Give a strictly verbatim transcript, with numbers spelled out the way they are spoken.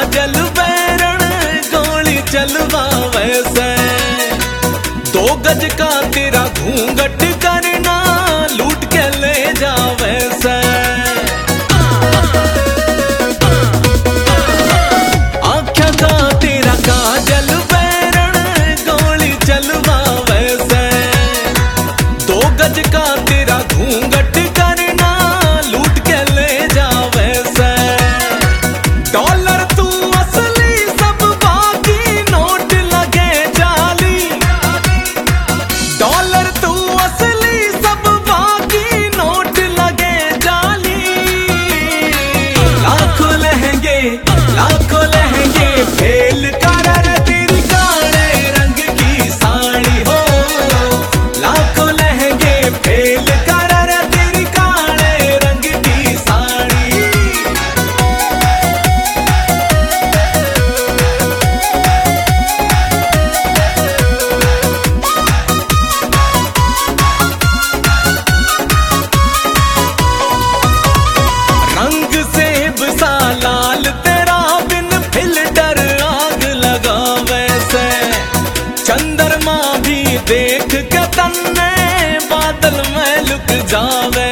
काजल बैरण गोली चलवा वैसे, दो गज का तेरा घूंघट करना लूट के ले जा वैसे। आँखें का तेरा काजल बैरण गोली चलवा वैसे, दो गज का तेरा घूंघट करना लूट के ले जा वैसे। डॉलर तू असली सब बाकी नोट लगे जाली, डॉलर तू असली सब बाकी नोट लगे जाली। लाखों लहंगे लाखों लहंगे फेल कर तेरी काले रंग की साड़ी हो, लाखों लहंगे फेल कर तेरी काले रंग की साड़ी। रंग सेब सा लाल तेरा बिन फिल्टर आग लगा वैसे, चंद्रमा भी देख के तन्ने बादल में लुक जावे।